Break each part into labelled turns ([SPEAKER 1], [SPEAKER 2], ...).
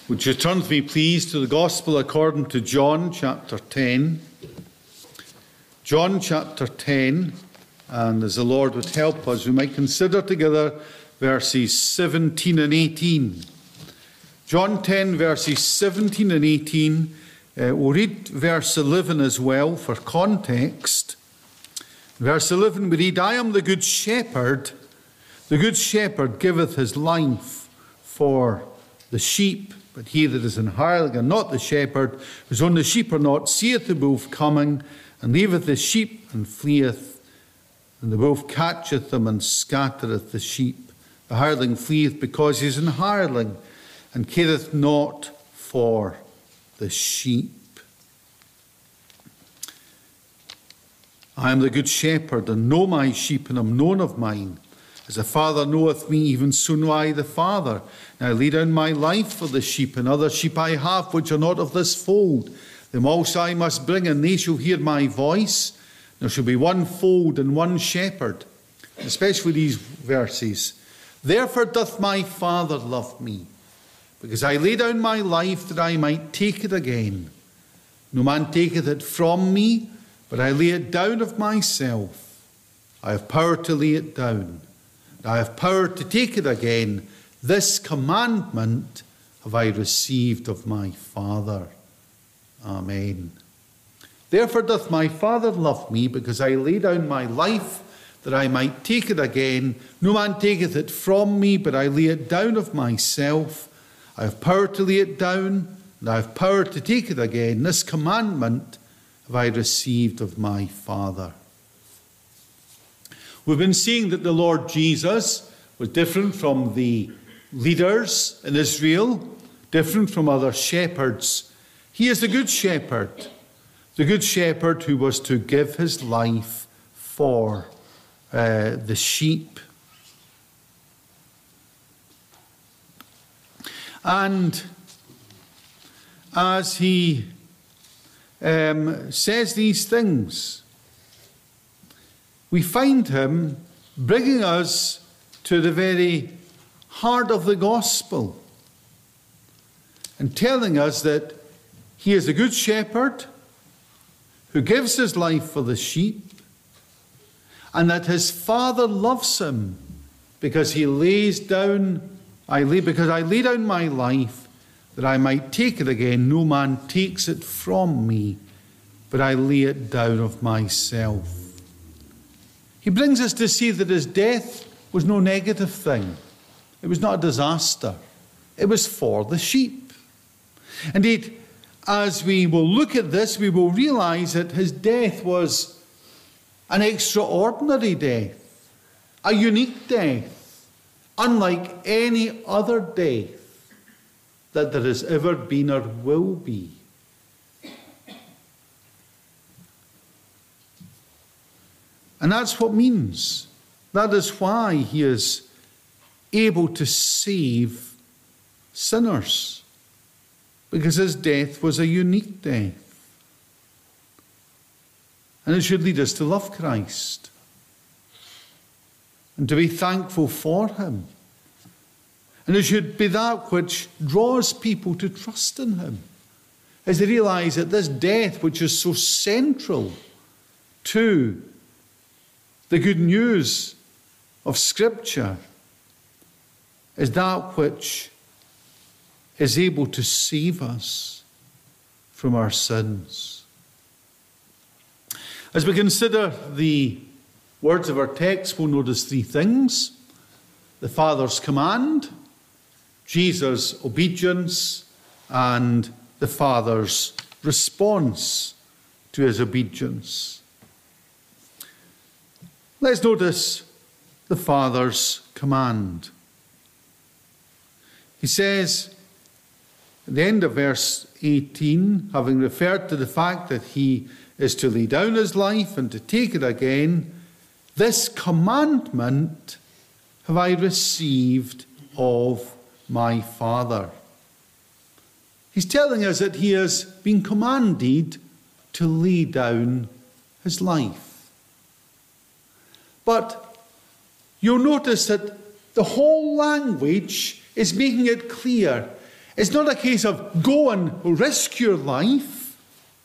[SPEAKER 1] Would you turn with me, please, to the Gospel according to John chapter 10. John chapter 10, and as the Lord would help us, we might consider together verses 17 and 18. John 10, verses 17 and 18. We'll read verse 11 as well for context. Verse 11 we read, I am the good shepherd. The good shepherd giveth his life for the sheep. But he that is an hireling and not the shepherd, whose own the sheep are not, seeth the wolf coming, and leaveth the sheep, and fleeth. And the wolf catcheth them, and scattereth the sheep. The hireling fleeth, because he is an hireling, and careth not for the sheep. I am the good shepherd, and know my sheep, and am known of mine. As the Father knoweth me, even so know I the Father. And I lay down my life for the sheep, and other sheep I have, which are not of this fold. Them also I must bring, and they shall hear my voice. There shall be one fold and one shepherd. Especially these verses. Therefore doth my Father love me, because I lay down my life that I might take it again. No man taketh it from me, but I lay it down of myself. I have power to lay it down. I have power to take it again. This commandment have I received of my Father. Amen. Therefore doth my Father love me, because I lay down my life that I might take it again. No man taketh it from me, but I lay it down of myself. I have power to lay it down, and I have power to take it again. This commandment have I received of my Father. We've been seeing that the Lord Jesus was different from the leaders in Israel, different from other shepherds. He is the good shepherd who was to give his life for the sheep. And as he says these things, we find him bringing us to the very heart of the gospel and telling us that he is a good shepherd who gives his life for the sheep, and that his Father loves him because he lays down, because I lay down my life that I might take it again. No man takes it from me, but I lay it down of myself. He brings us to see that his death was no negative thing. It was not a disaster. It was for the sheep. Indeed, as we will look at this, we will realize that his death was an extraordinary death, a unique death, unlike any other death that there has ever been or will be. And that's what it means. That is why he is able to save sinners, because his death was a unique death. And it should lead us to love Christ and to be thankful for him. And it should be that which draws people to trust in him, as they realize that this death, which is so central to the good news of Scripture, is that which is able to save us from our sins. As we consider the words of our text, we'll notice three things: the Father's command, Jesus' obedience, and the Father's response to his obedience. Let's notice the Father's command. He says, at the end of verse 18, having referred to the fact that he is to lay down his life and to take it again, this commandment have I received of my Father. He's telling us that he has been commanded to lay down his life. But you'll notice that the whole language is making it clear. It's not a case of go and risk your life.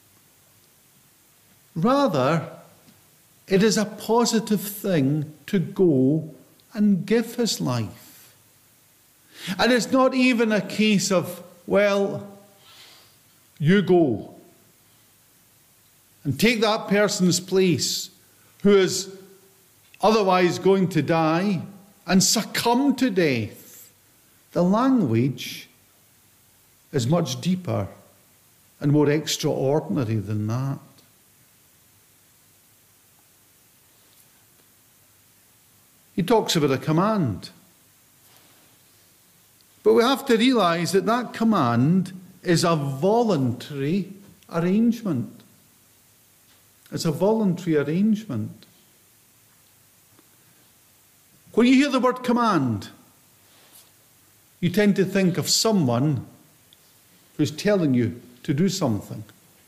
[SPEAKER 1] Rather, it is a positive thing to go and give his life. And it's not even a case of, well, you go and take that person's place who is otherwise going to die and succumb to death. The language is much deeper and more extraordinary than that. He talks about a command. But we have to realize that that command is a voluntary arrangement. It's a voluntary arrangement. When you hear the word command, you tend to think of someone who's telling you to do something.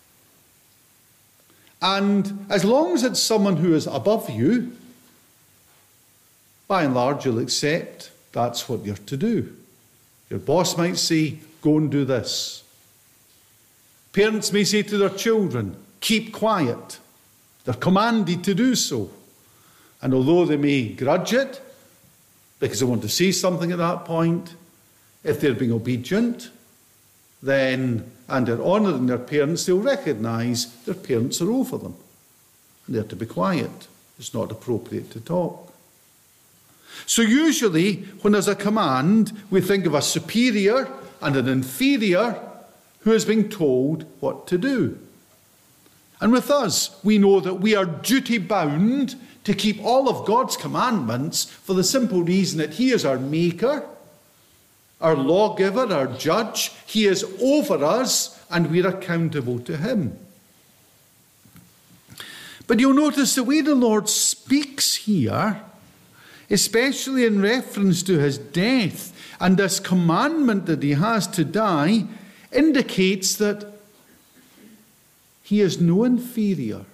[SPEAKER 1] And as long as it's someone who is above you, by and large you'll accept that's what you're to do. Your boss might say, go and do this. Parents may say to their children, keep quiet. They're commanded to do so. And although they may grudge it, because they want to say something at that point, if they're being obedient, then, and they're honouring their parents, they'll recognise their parents are over them. And they're to be quiet. It's not appropriate to talk. So usually, when there's a command, we think of a superior and an inferior who is being told what to do. And with us, we know that we are duty-bound to keep all of God's commandments for the simple reason that he is our maker, our lawgiver, our judge. He is over us, and we're accountable to him. But you'll notice the way the Lord speaks here, especially in reference to his death and this commandment that he has to die, indicates that he is no inferior.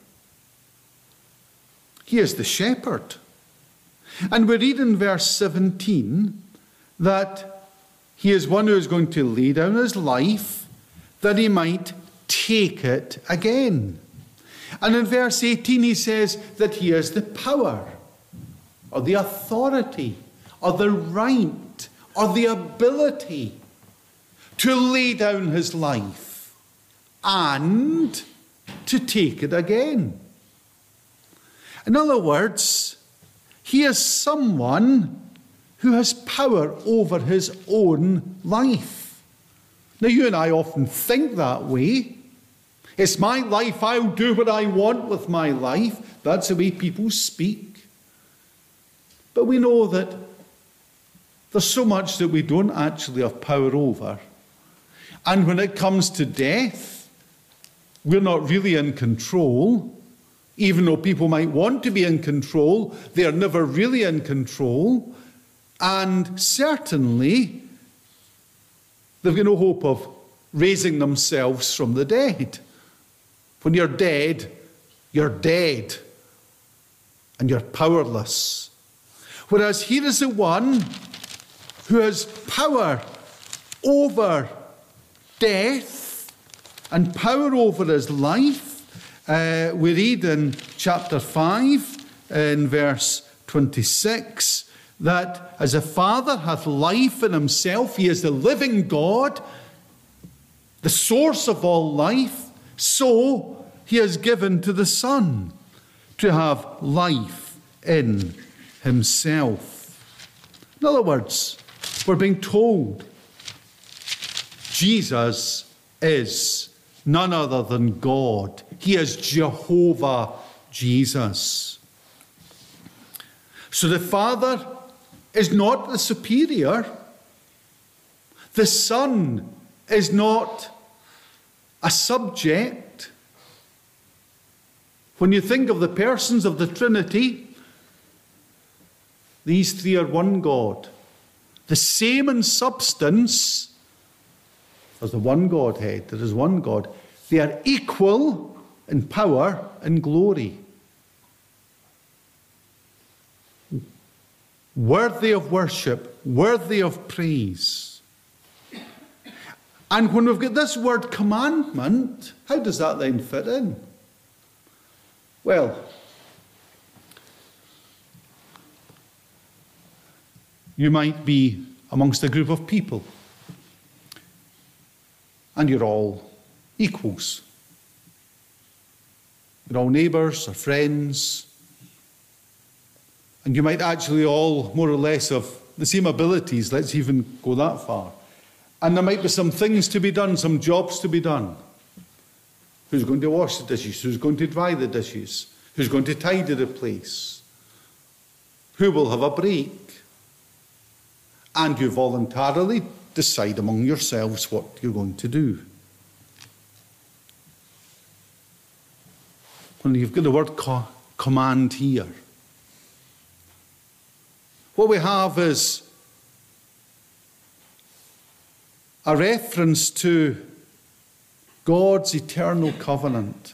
[SPEAKER 1] He is the shepherd. And we read in verse 17 that he is one who is going to lay down his life that he might take it again. And in verse 18 he says that he has the power or the authority or the right or the ability to lay down his life and to take it again. In other words, he is someone who has power over his own life. Now, you and I often think that way. It's my life, I'll do what I want with my life. That's the way people speak. But we know that there's so much that we don't actually have power over. And when it comes to death, we're not really in control. Even though people might want to be in control, they are never really in control. And certainly, they've got no hope of raising themselves from the dead. When you're dead, and you're powerless. Whereas here is the one who has power over death and power over his life. We read in chapter 5, in verse 26, that as a Father hath life in himself, he is the living God, the source of all life, so he has given to the Son to have life in himself. In other words, we're being told Jesus is none other than God. He is Jehovah Jesus. So the Father is not the superior. The Son is not a subject. When you think of the persons of the Trinity, these three are one God. The same in substance as the one Godhead. There is one God. They are equal in power and glory. Worthy of worship, worthy of praise. And when we've got this word commandment, how does that then fit in? Well, you might be amongst a group of people, and you're all equals. You're all neighbours or friends, and you might actually all more or less have the same abilities. Let's even go that far. And there might be some things to be done, some jobs to be done. Who's going to wash the dishes? Who's going to dry the dishes? Who's going to tidy the place? Who will have a break? And you voluntarily decide among yourselves what you're going to do. When you've got the word command here, what we have is a reference to God's eternal covenant.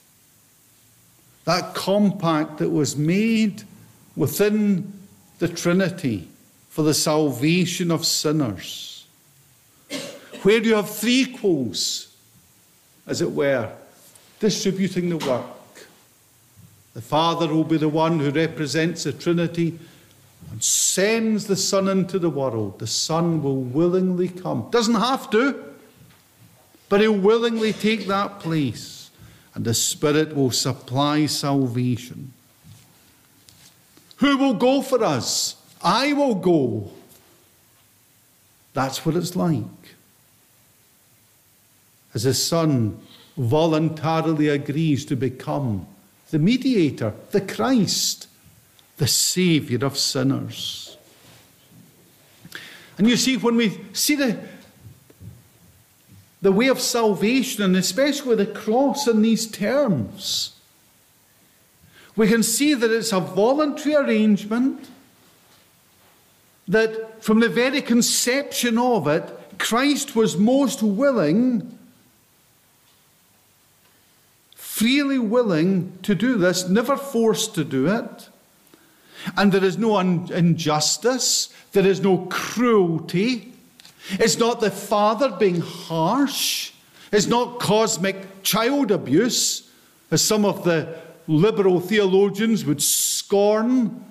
[SPEAKER 1] That compact that was made within the Trinity for the salvation of sinners. Where you have three equals, as it were, distributing the work. The Father will be the one who represents the Trinity and sends the Son into the world. The Son will willingly come. Doesn't have to, but he'll willingly take that place. And the Spirit will supply salvation. Who will go for us? I will go. That's what it's like. As the Son voluntarily agrees to become the mediator, the Christ, the Saviour of sinners. And you see, when we see the way of salvation, and especially the cross in these terms, we can see that it's a voluntary arrangement, that from the very conception of it, Christ was most willing, freely willing to do this, never forced to do it. And there is no injustice, there is no cruelty. It's not the Father being harsh. It's not cosmic child abuse, as some of the liberal theologians would scorn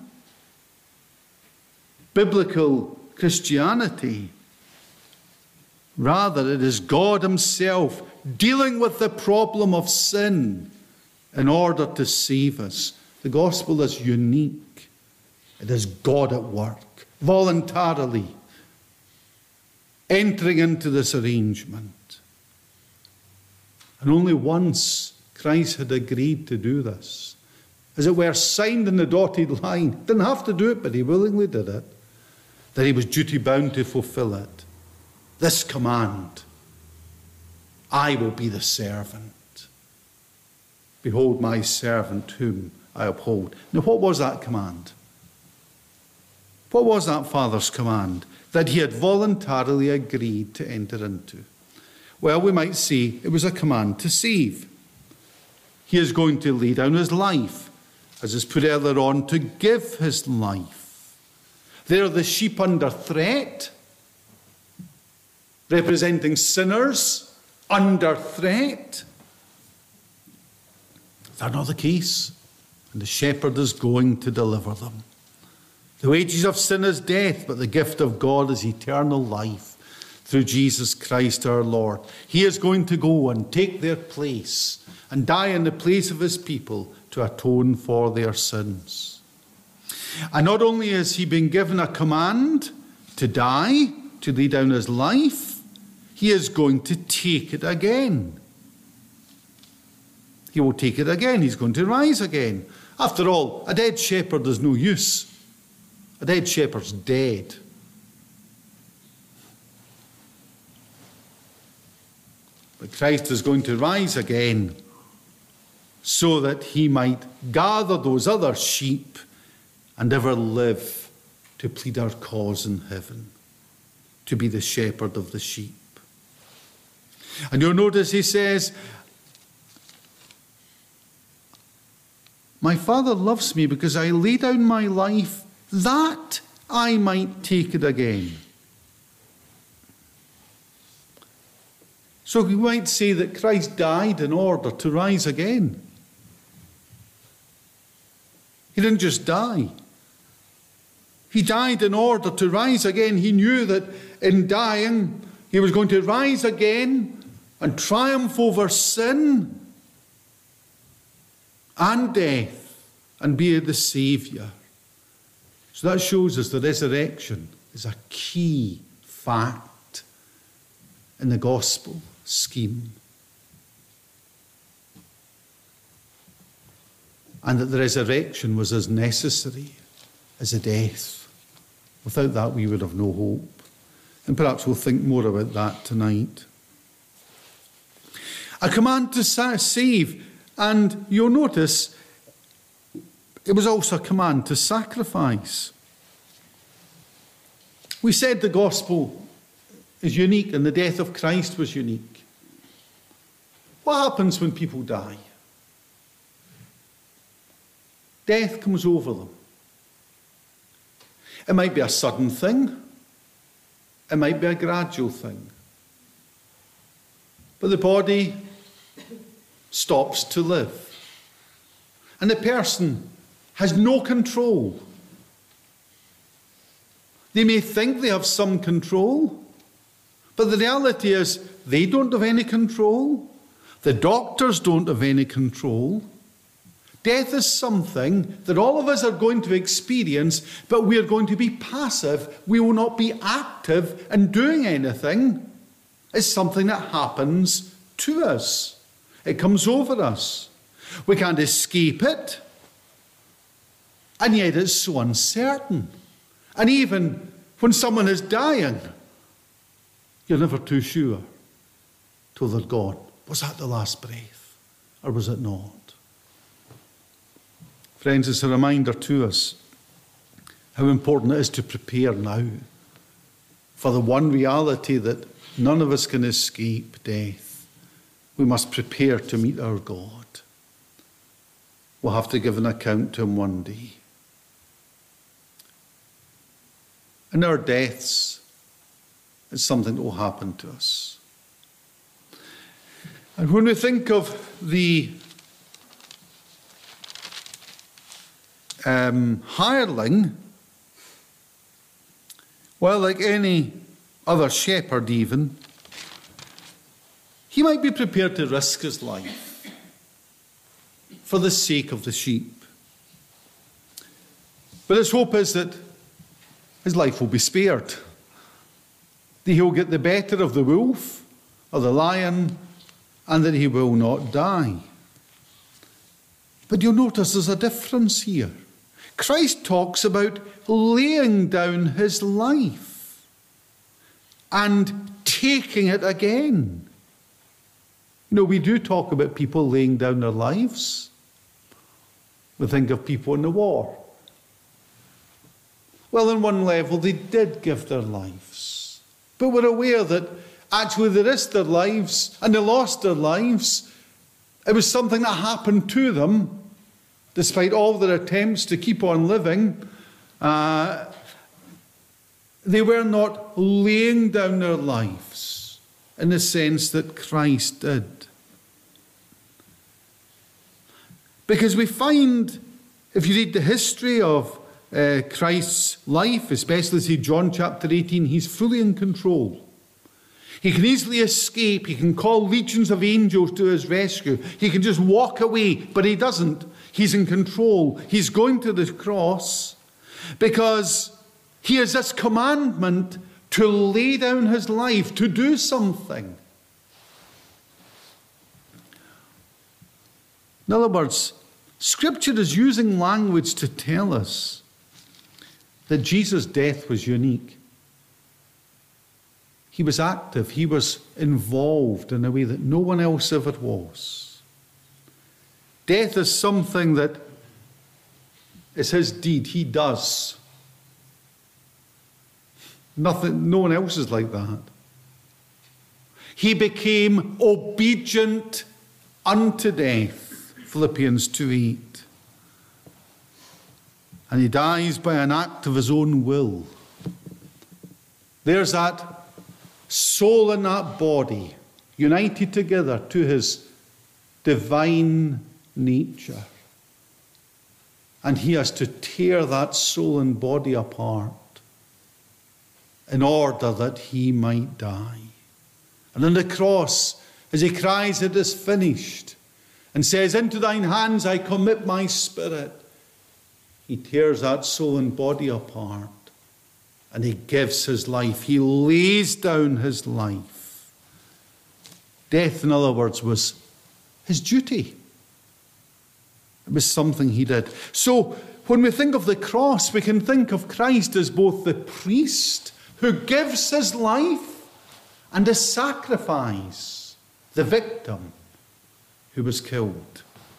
[SPEAKER 1] biblical Christianity. Rather, it is God himself dealing with the problem of sin in order to save us. The gospel is unique. It is God at work, voluntarily entering into this arrangement. And only once Christ had agreed to do this, as it were, signed in the dotted line. Didn't have to do it, but he willingly did it. That he was duty bound to fulfill it. This command, I will be the servant. Behold my servant whom I uphold. Now, what was that command? What was that Father's command that he had voluntarily agreed to enter into? Well, we might say it was a command to save. He is going to lay down his life, as is put earlier on, to give his life. There are the sheep under threat, representing sinners under threat. Is that not the case? And the shepherd is going to deliver them. The wages of sin is death, but the gift of God is eternal life through Jesus Christ our Lord. He is going to go and take their place and die in the place of his people to atone for their sins. And not only has he been given a command to die, to lay down his life, he is going to take it again. He will take it again. He's going to rise again. After all, a dead shepherd is no use. A dead shepherd's dead. But Christ is going to rise again so that he might gather those other sheep and ever live to plead our cause in heaven, to be the shepherd of the sheep. And you'll notice he says, my Father loves me because I lay down my life that I might take it again. So we might say that Christ died in order to rise again. He didn't just die. He died in order to rise again. He knew that in dying, he was going to rise again and triumph over sin and death and be the Saviour. So that shows us the resurrection is a key fact in the gospel scheme. And that the resurrection was as necessary as the death. Without that, we would have no hope. And perhaps we'll think more about that tonight. A command to save. And you'll notice it was also a command to sacrifice. We said the gospel is unique and the death of Christ was unique. What happens when people die? Death comes over them. It might be a sudden thing. It might be a gradual thing. But the body stops to live. And the person has no control. They may think they have some control, but the reality is they don't have any control. The doctors don't have any control. Death is something that all of us are going to experience, but we are going to be passive. We will not be active in doing anything. It's something that happens to us. It comes over us. We can't escape it. And yet it's so uncertain. And even when someone is dying, you're never too sure till they're gone. Was that the last breath? Or was it not? Friends, it's a reminder to us how important it is to prepare now for the one reality that none of us can escape, death. We must prepare to meet our God. We'll have to give an account to him one day. And our deaths is something that will happen to us. And when we think of the hireling, well, like any other shepherd even, he might be prepared to risk his life for the sake of the sheep. But his hope is that his life will be spared. That he'll get the better of the wolf or the lion, and that he will not die. But you'll notice there's a difference here. Christ talks about laying down his life and taking it again. You know, we do talk about people laying down their lives. We think of people in the war. Well, on one level, they did give their lives. But we're aware that actually they risked their lives and they lost their lives. It was something that happened to them. Despite all their attempts to keep on living, they were not laying down their lives in the sense that Christ did. Because we find, if you read the history of Christ's life, especially see John chapter 18, he's fully in control. He can easily escape. He can call legions of angels to his rescue. He can just walk away, but he doesn't. He's in control. He's going to the cross because he has this commandment to lay down his life, to do something. In other words, Scripture is using language to tell us that Jesus' death was unique. He was active. He was involved in a way that no one else ever was. Death is something that is his deed. He does. Nothing, no one else is like that. He became obedient unto death. Philippians 2:8. And he dies by an act of his own will. There's that soul in that body united together to his divine nature. And he has to tear that soul and body apart in order that he might die. And on the cross, as he cries, "It is finished," and says, "Into thine hands I commit my spirit," he tears that soul and body apart and he gives his life. He lays down his life. Death, in other words, was his duty. It was something he did. So when we think of the cross, we can think of Christ as both the priest who gives his life and the sacrifice, the victim who was killed.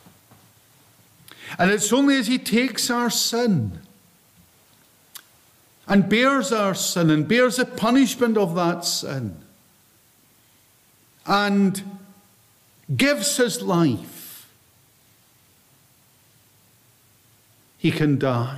[SPEAKER 1] And it's only as he takes our sin and bears our sin and bears the punishment of that sin and gives his life, he can die.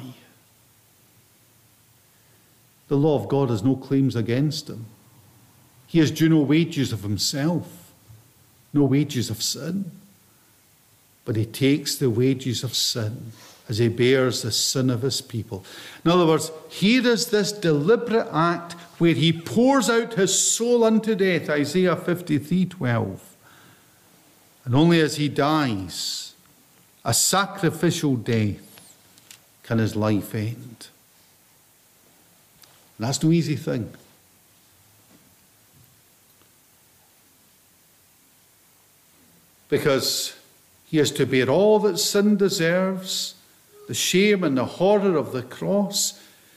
[SPEAKER 1] The law of God has no claims against him. He has due no wages of himself, no wages of sin. But he takes the wages of sin as he bears the sin of his people. In other words, here is this deliberate act where he pours out his soul unto death, Isaiah 53:12. And only as he dies, a sacrificial death, can his life end. And that's no easy thing. Because he has to bear all that sin deserves, the shame and the horror of the cross,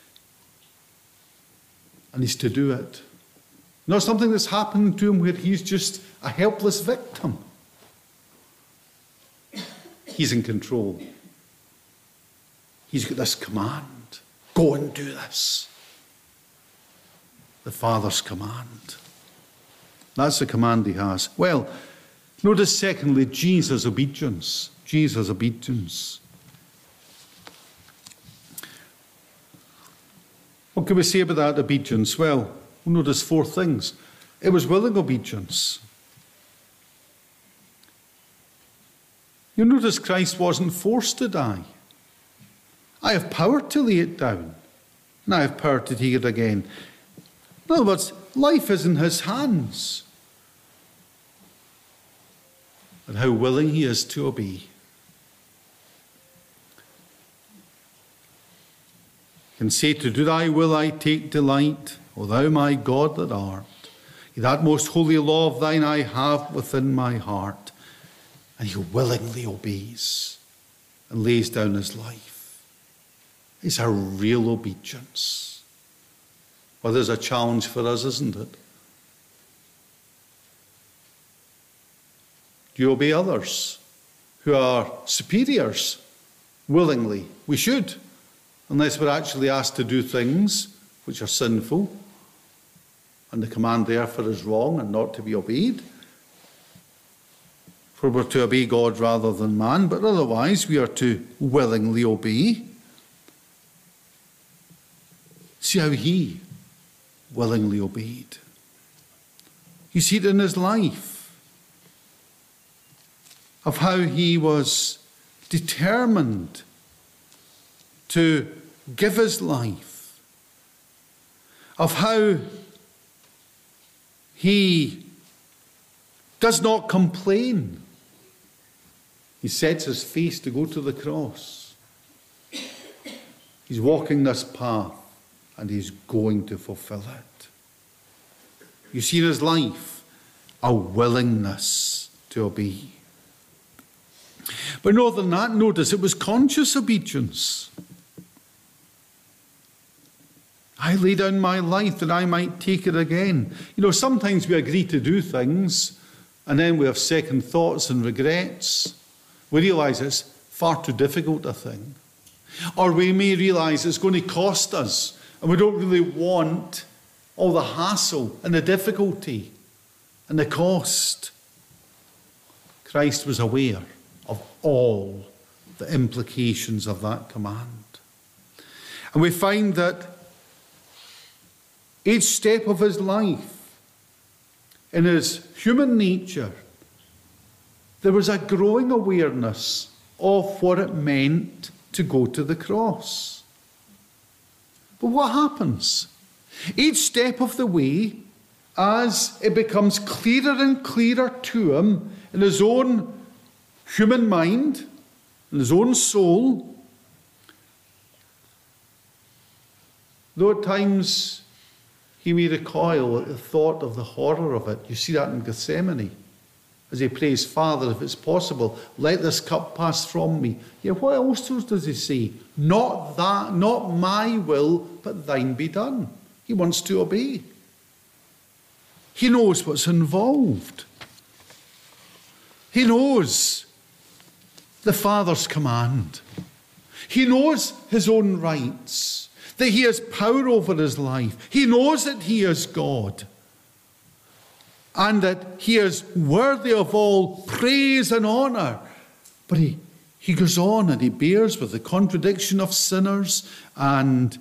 [SPEAKER 1] and he's to do it. Not something that's happened to him where he's just a helpless victim. He's in control. He's got this command. Go and do this. The Father's command. That's the command he has. Well, notice secondly, Jesus' obedience. Jesus' obedience. What can we say about that obedience? Well, we'll notice four things. It was willing obedience. You'll notice Christ wasn't forced to die. I have power to lay it down, and I have power to take it again. In other words, life is in his hands. And how willing he is to obey. You can say, "To do thy will I take delight, O thou my God that art. That most holy law of thine I have within my heart." And he willingly obeys and lays down his life. It's a real obedience. Well, there's a challenge for us, isn't it? Do you obey others who are superiors willingly? We should, unless we're actually asked to do things which are sinful, and the command therefore is wrong and not to be obeyed. For we're to obey God rather than man, but otherwise we are to willingly obey. See how he willingly obeyed. You see it in his life, of how he was determined to give his life, of how he does not complain. He sets his face to go to the cross. He's walking this path and he's going to fulfill it. You see in his life a willingness to obey. But more than that, notice it was conscious obedience. I lay down my life that I might take it again. You know, sometimes we agree to do things and then we have second thoughts and regrets. We realise it's far too difficult a thing. Or we may realise it's going to cost us and we don't really want all the hassle and the difficulty and the cost. Christ was aware of all the implications of that command. And we find that each step of his life in his human nature, there was a growing awareness of what it meant to go to the cross. But what happens? Each step of the way, as it becomes clearer and clearer to him in his own human mind, in his own soul, though at times he may recoil at the thought of the horror of it. You see that in Gethsemane, as he prays, Father, if it's possible, let this cup pass from me. Yet what else does he say? Not that, not my will, but thine be done. He wants to obey. He knows what's involved. He knows the Father's command. He knows his own rights, that he has power over his life. He knows that he is God, and that he is worthy of all praise and honour. But he goes on and he bears with the contradiction of sinners, and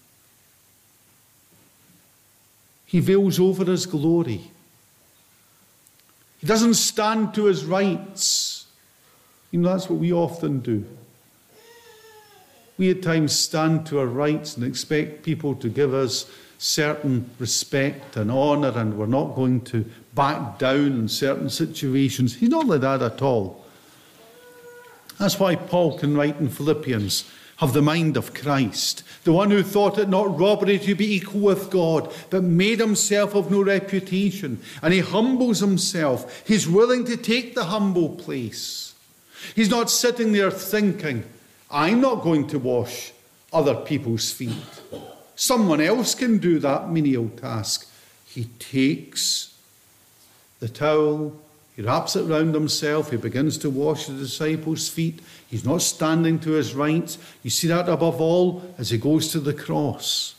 [SPEAKER 1] he veils over his glory. He doesn't stand to his rights. You know, that's what we often do. We at times stand to our rights and expect people to give us certain respect and honour, and we're not going to back down in certain situations. He's not like that at all. That's why Paul can write in Philippians, have the mind of Christ, the one who thought it not robbery to be equal with God, but made himself of no reputation. And he humbles himself. He's willing to take the humble place. He's not sitting there thinking, I'm not going to wash other people's feet. Someone else can do that menial task. He takes the towel, he wraps it round himself, he begins to wash the disciples' feet. He's not standing to his rights. You see that above all as he goes to the cross.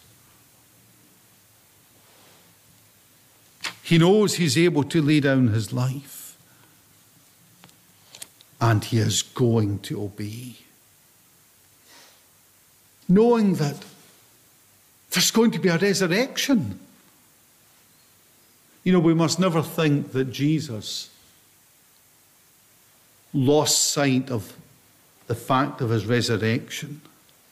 [SPEAKER 1] He knows he's able to lay down his life, and he is going to obey, knowing that there's going to be a resurrection. You know, we must never think that Jesus lost sight of the fact of his resurrection.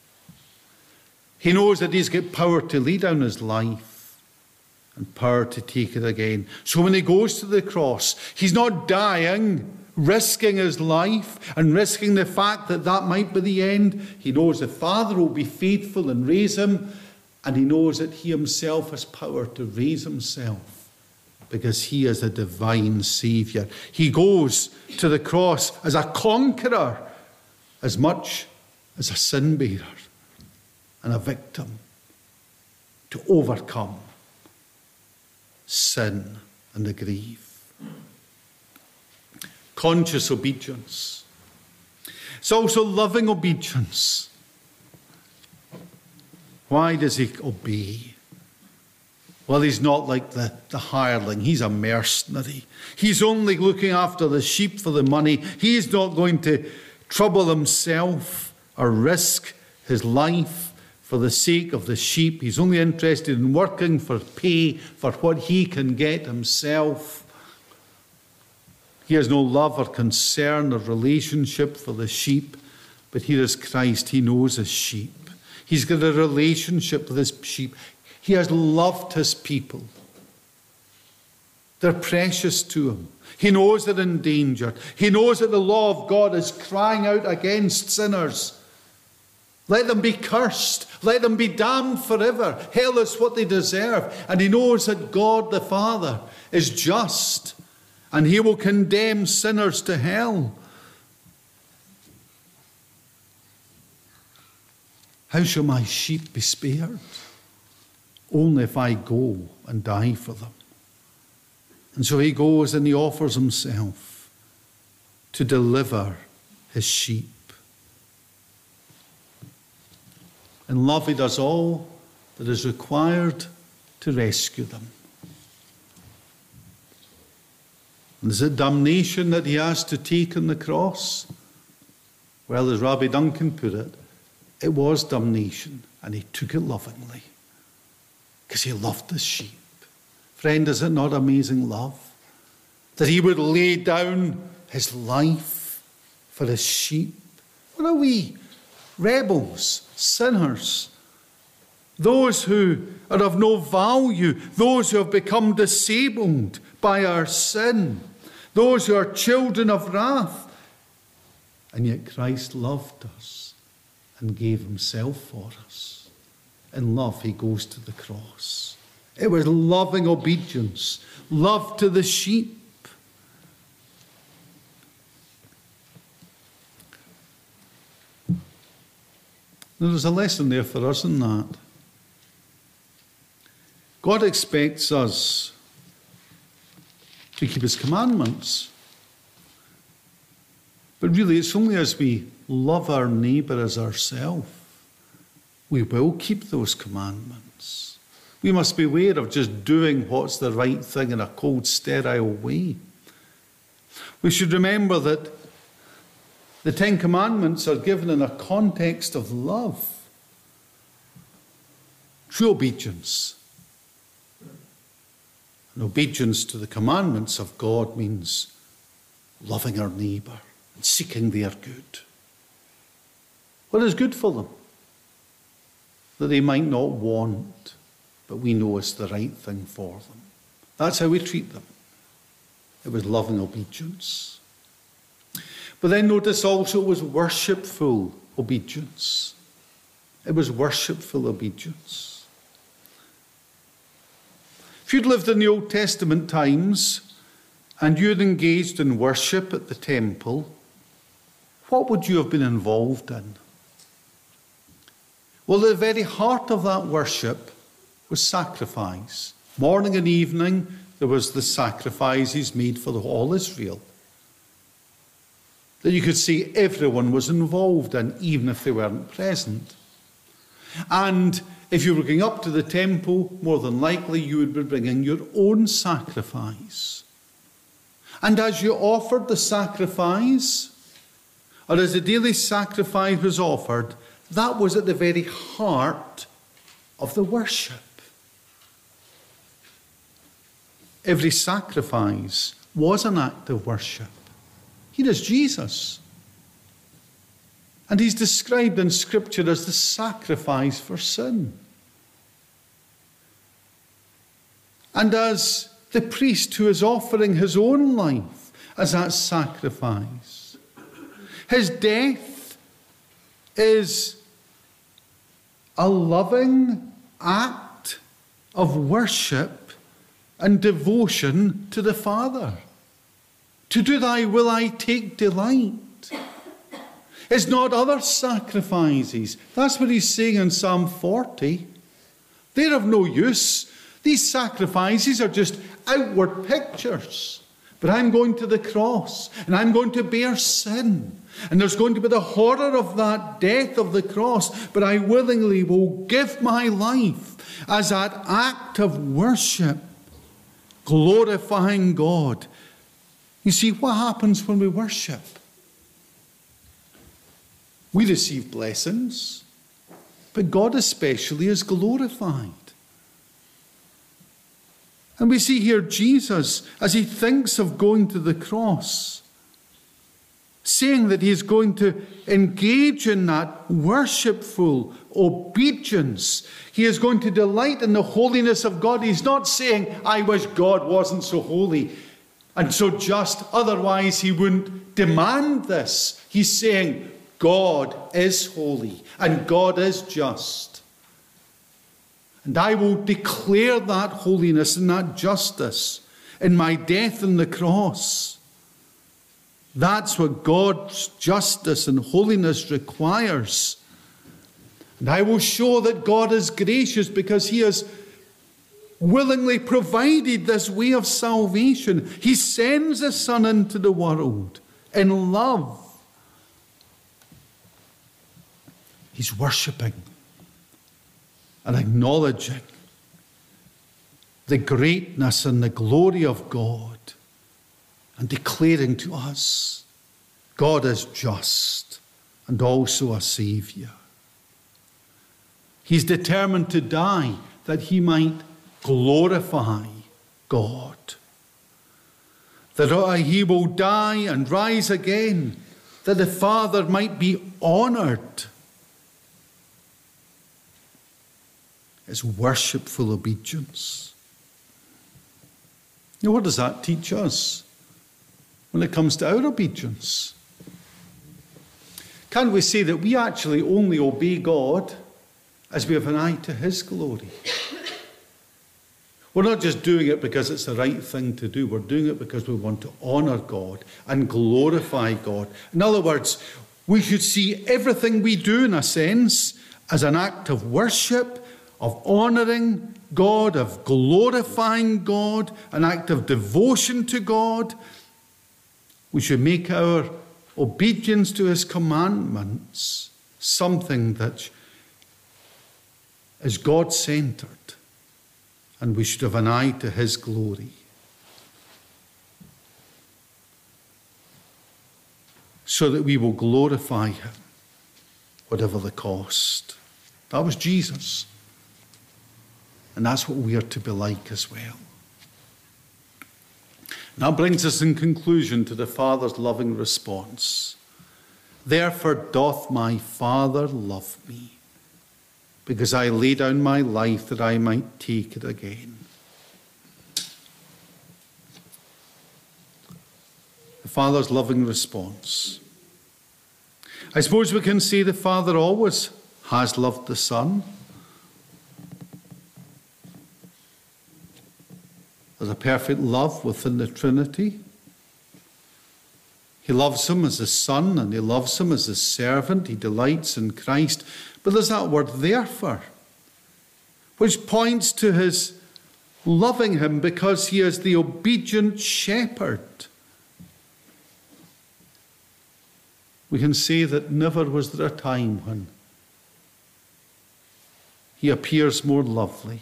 [SPEAKER 1] He knows that he's got power to lay down his life and power to take it again. So when he goes to the cross, he's not dying, risking his life and risking the fact that that might be the end. He knows the Father will be faithful and raise him, and he knows that he himself has power to raise himself because he is a divine Saviour. He goes to the cross as a conqueror as much as a sin bearer and a victim to overcome sin and the grave. Conscious obedience. It's also loving obedience. Why does he obey? Well, he's not like the hireling. He's a mercenary. He's only looking after the sheep for the money. He's not going to trouble himself or risk his life for the sake of the sheep. He's only interested in working for pay for what he can get himself. He has no love or concern or relationship for the sheep. But here is Christ. He knows his sheep. He's got a relationship with his sheep. He has loved his people. They're precious to him. He knows they're in danger. He knows that the law of God is crying out against sinners. Let them be cursed. Let them be damned forever. Hell is what they deserve. And he knows that God the Father is just, and he will condemn sinners to hell. How shall my sheep be spared? Only if I go and die for them. And so he goes and he offers himself to deliver his sheep. In love, he does all that is required to rescue them. And is it damnation that he has to take on the cross? Well, as Rabbi Duncan put it, it was damnation, and he took it lovingly because he loved his sheep. Friend, is it not amazing love? that he would lay down his life for his sheep. What are we? Rebels, sinners, those who are of no value, those who have become disabled by our sin, those who are children of wrath. And yet Christ loved us and gave himself for us. In love, he goes to the cross. It was loving obedience, love to the sheep. Now, there's a lesson there for us in that. God expects us to keep his commandments. But really, it's only as we love our neighbour as ourselves, we will keep those commandments. We must beware of just doing what's the right thing in a cold, sterile way. We should remember that the 10 Commandments are given in a context of love. True obedience. And obedience to the commandments of God means loving our neighbour and seeking their good. What is good for them? That they might not want, but we know it's the right thing for them. That's how we treat them. It was loving obedience. But then notice also it was worshipful obedience. It was worshipful obedience. If you'd lived in the Old Testament times and you'd engaged in worship at the temple, what would you have been involved in? Well, the very heart of that worship was sacrifice. Morning and evening, there was the sacrifices made for all Israel, that you could see everyone was involved in, even if they weren't present. And if you were going up to the temple, more than likely you would be bringing your own sacrifice. And as you offered the sacrifice, or as the daily sacrifice was offered, that was at the very heart of the worship. Every sacrifice was an act of worship. Here is Jesus. And he's described in Scripture as the sacrifice for sin. And as the priest who is offering his own life as that sacrifice. His death is a loving act of worship and devotion to the Father. To do thy will I take delight. It's not other sacrifices. That's what he's saying in Psalm 40. They're of no use. These sacrifices are just outward pictures. But I'm going to the cross and I'm going to bear sin. And there's going to be the horror of that death of the cross. But I willingly will give my life as that act of worship, glorifying God. You see, what happens when we worship? We receive blessings, but God especially is glorified. And we see here Jesus, as he thinks of going to the cross, saying that he is going to engage in that worshipful obedience. He is going to delight in the holiness of God. He's not saying, I wish God wasn't so holy and so just, otherwise he wouldn't demand this. He's saying, God is holy and God is just. And I will declare that holiness and that justice in my death on the cross. That's what God's justice and holiness requires. And I will show that God is gracious because he has willingly provided this way of salvation. He sends his Son into the world in love. He's worshipping and acknowledging the greatness and the glory of God and declaring to us, God is just and also a Saviour. He's determined to die that he might glorify God. that he will die and rise again, that the Father might be honoured. It's worshipful obedience. Now, what does that teach us when it comes to our obedience? Can we say that we actually only obey God as we have an eye to his glory? We're not just doing it because it's the right thing to do. We're doing it because we want to honour God and glorify God. In other words, we should see everything we do, in a sense, as an act of worship, of honouring God, of glorifying God, an act of devotion to God. We should make our obedience to his commandments something that is God-centred, and we should have an eye to his glory. So that we will glorify him, whatever the cost. That was Jesus. And that's what we are to be like as well. And that brings us in conclusion to the Father's loving response. Therefore doth my Father love me, because I lay down my life that I might take it again. The Father's loving response. I suppose we can say the Father always has loved the Son. There's a perfect love within the Trinity. He loves him as a son, and he loves him as a servant. He delights in Christ. But there's that word therefore, which points to his loving him because he is the obedient shepherd. We can say that never was there a time when he appears more lovely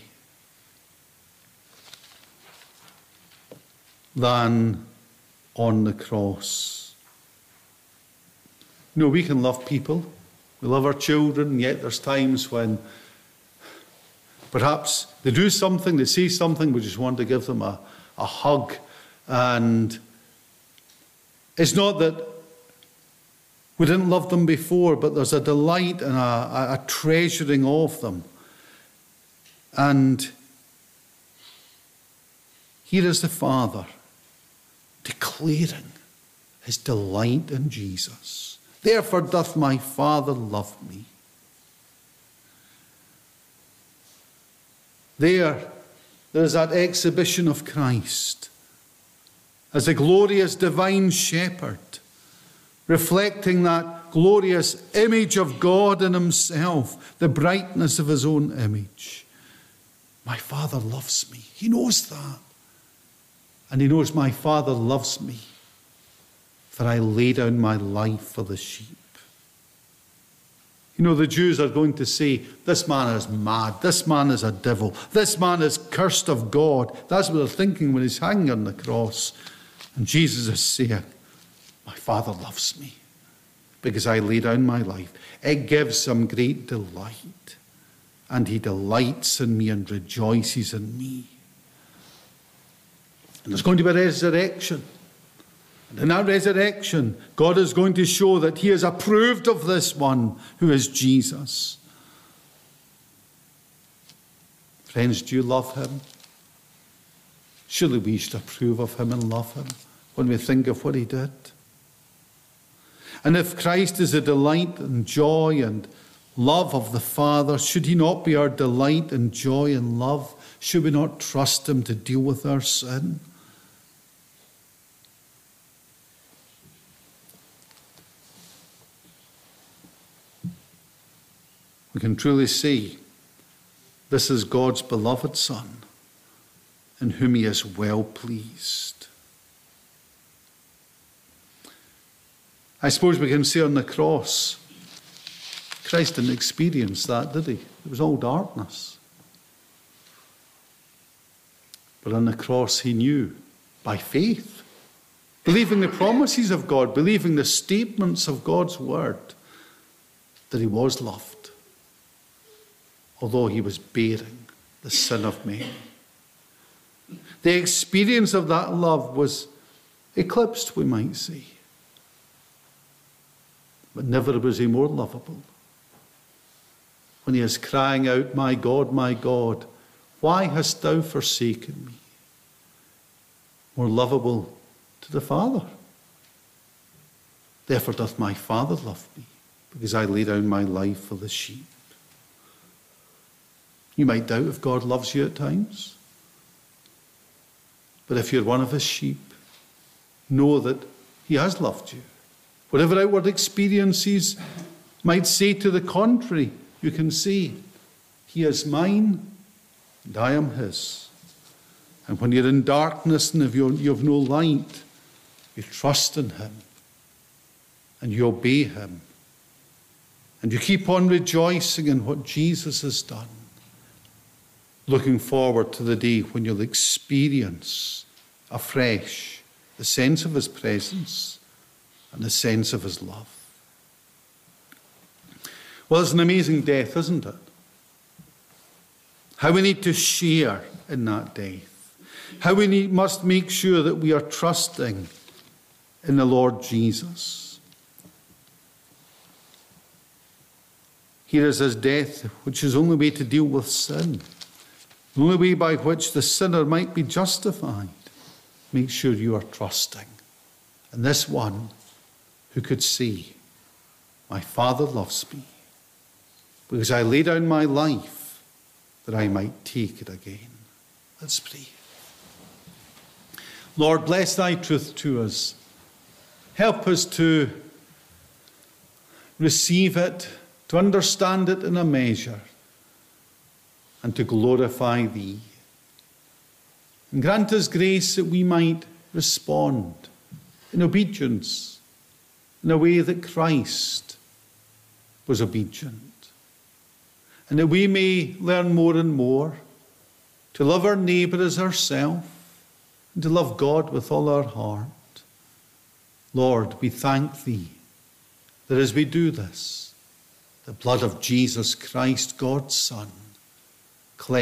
[SPEAKER 1] than on the cross. You know, we can love people. We love our children, and yet there's times when perhaps they do something, they say something, we just want to give them a hug. And it's not that we didn't love them before, but there's a delight and a treasuring of them. And here is the Father declaring his delight in Jesus. Therefore doth my Father love me. There is that exhibition of Christ as a glorious divine shepherd, reflecting that glorious image of God in himself, the brightness of his own image. My Father loves me. He knows that. And he knows my Father loves me, for I lay down my life for the sheep. You know, the Jews are going to say, this man is mad, this man is a devil, this man is cursed of God. That's what they're thinking when he's hanging on the cross. And Jesus is saying, my Father loves me, because I lay down my life. It gives him great delight, and he delights in me and rejoices in me. And there's going to be a resurrection. And in that resurrection, God is going to show that he has approved of this one who is Jesus. Friends, do you love him? Surely we should approve of him and love him when we think of what he did. And if Christ is the delight and joy and love of the Father, should he not be our delight and joy and love? Should we not trust him to deal with our sin? We can truly see this is God's beloved Son, in whom he is well pleased. I suppose we can say on the cross, Christ didn't experience that, did he? It was all darkness. But on the cross he knew, by faith, believing the promises of God, believing the statements of God's word, that he was loved, although he was bearing the sin of many. The experience of that love was eclipsed, we might say. But never was he more lovable. When he is crying out, my God, why hast thou forsaken me? More lovable to the Father. Therefore doth my Father love me, because I lay down my life for the sheep. You might doubt if God loves you at times. But if you're one of his sheep, know that he has loved you. Whatever outward experiences might say to the contrary, you can say, he is mine and I am his. And when you're in darkness and if you have no light, you trust in him and you obey him. And you keep on rejoicing in what Jesus has done, looking forward to the day when you'll experience afresh the sense of his presence and the sense of his love. Well, it's an amazing death, isn't it? How we need to share in that death. How we must make sure that we are trusting in the Lord Jesus. Here is his death, which is the only way to deal with sin. The only way by which the sinner might be justified. Make sure you are trusting in this one who could say, my Father loves me, because I lay down my life that I might take it again. Let's pray. Lord, bless thy truth to us. Help us to receive it, to understand it in a measure, and to glorify thee. And grant us grace that we might respond in obedience, in a way that Christ was obedient. And that we may learn more and more to love our neighbour as ourselves and to love God with all our heart. Lord, we thank thee that as we do this, the blood of Jesus Christ, God's Son,